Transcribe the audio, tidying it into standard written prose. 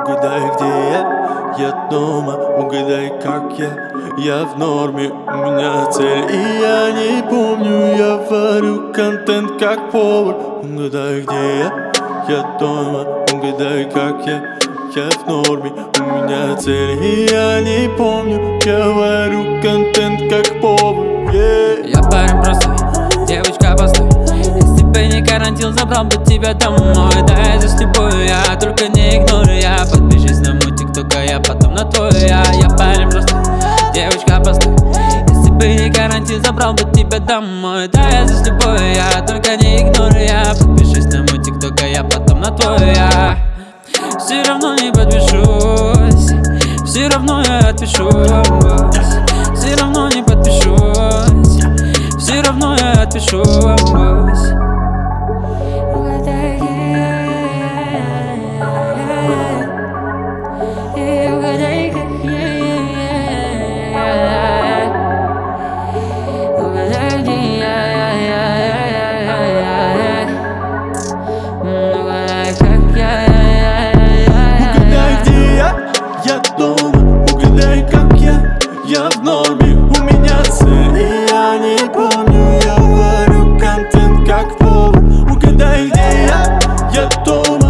Угадай, где я дома, угадай, как я в норме, у меня цель, и я не помню, я варю контент как повар. Угадай, где я дома, угадай, как я в норме, у меня цель, и я не помню, я варю контент как повар. Я парень простой, девочка постой. Если бы не карантин, забрал бы тебя домой. Да, я здесь с тобой, я только не игнорю. Я подпишись на мой тикток, а я потом на твой. Я парень простой, девочка постой. Если бы не карантин, забрал бы тебя домой. Да, я здесь с тобой, я только не игнорю. Я подпишись на мой тикток, а я потом на твой. Я все равно не подпишусь, все равно я отпишусь. Все равно не подпишусь, все равно я отпишусь. Угадай, угадай, как угадай, где угадай, как Угадай, где я дома, угадай, как я в норме, у меня цель, и я не помню, я варю контент как повар. Угадай, где я дома.